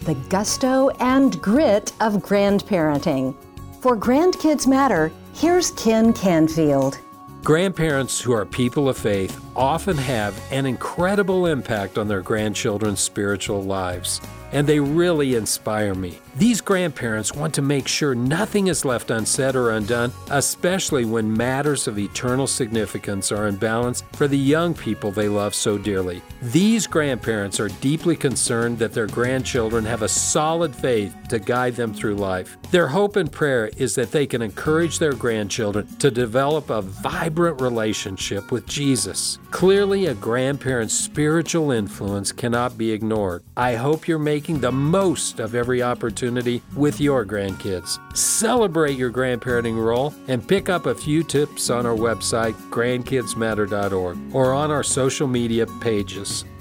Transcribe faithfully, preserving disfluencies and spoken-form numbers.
the gusto and grit of grandparenting. For Grandkids Matter, here's Ken Canfield. Grandparents who are people of faith often have an incredible impact on their grandchildren's spiritual lives, and they really inspire me. These grandparents want to make sure nothing is left unsaid or undone, especially when matters of eternal significance are in balance for the young people they love so dearly. These grandparents are deeply concerned that their grandchildren have a solid faith to guide them through life. Their hope and prayer is that they can encourage their grandchildren to develop a vibrant relationship with Jesus. Clearly, a grandparent's spiritual influence cannot be ignored. I hope you're making the most of every opportunity with your grandkids. Celebrate your grandparenting role and pick up a few tips on our website, grandkids matter dot org, or on our social media pages.